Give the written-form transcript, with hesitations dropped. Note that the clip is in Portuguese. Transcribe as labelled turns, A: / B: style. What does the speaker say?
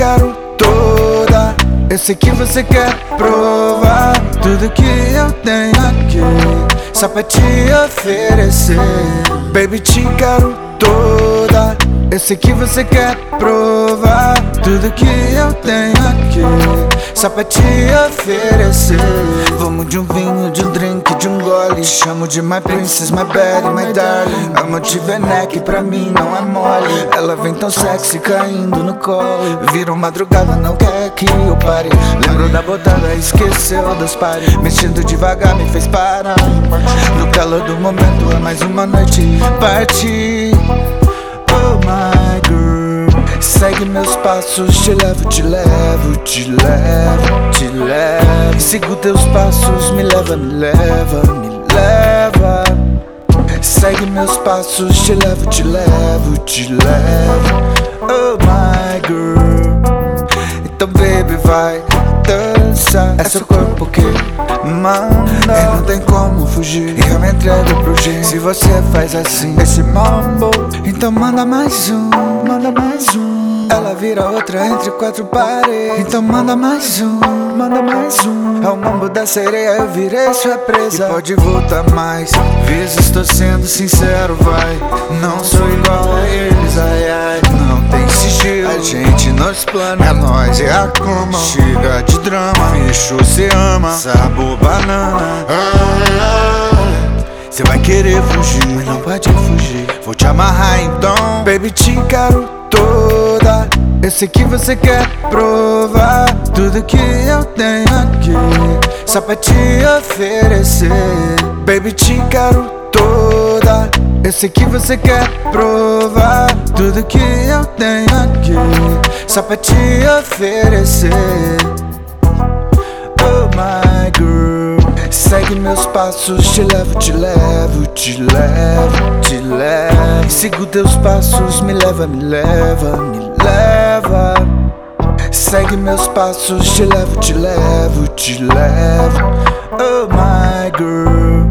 A: quero toda. Eu sei que você quer provar tudo que eu tenho aqui, só pra te oferecer. Baby, te quero toda. Eu sei que você quer provar tudo que eu tenho aqui, só pra te oferecer. Vamos de um vinho, de um drink, de um gole. Chamo de my princess, my baddie, my darling. Amo de Werneck, pra mim não é mole. Ela vem tão sexy, caindo no colo. Virou madrugada, não quer que eu pare. Lembrou da botada, esqueceu das pares. Mexendo devagar, me fez parar. No calor do momento, é mais uma noite party. Oh my girl, segue meus passos, te levo, te levo, te levo, te levo. Sigo teus passos, me leva, me leva, me leva. Segue meus passos, te levo, te levo, te levo. Oh my girl, então baby vai dançar. É seu corpo que manda, e não tem como fugir. E eu me entrego pro G. Se você faz assim, esse mambo, então manda mais um, manda mais um. Ela vira outra entre quatro paredes, então manda mais um, manda mais um. É o mambo da sereia, eu virei sua presa. E pode voltar mais vezes, tô sendo sincero, vai. Não sou igual a eles, ai ai. Não tem sigilo, a gente nos planos. É nós e a cama, chega de drama. Bicho, cê ama, sabor banana. Cê vai querer fugir, mas não pode fugir. Vou te amarrar então. Baby, te quero toda. Eu sei que você quer provar tudo que eu tenho aqui, só pra te oferecer. Baby, te quero toda. Eu sei que você quer provar tudo que eu tenho aqui, só pra te oferecer. Oh my girl, segue meus passos, te levo, te levo, te levo, te levo. Sigo teus passos, me leva, me leva, me leva. Segue meus passos, te levo, te levo, te levo. Oh my girl.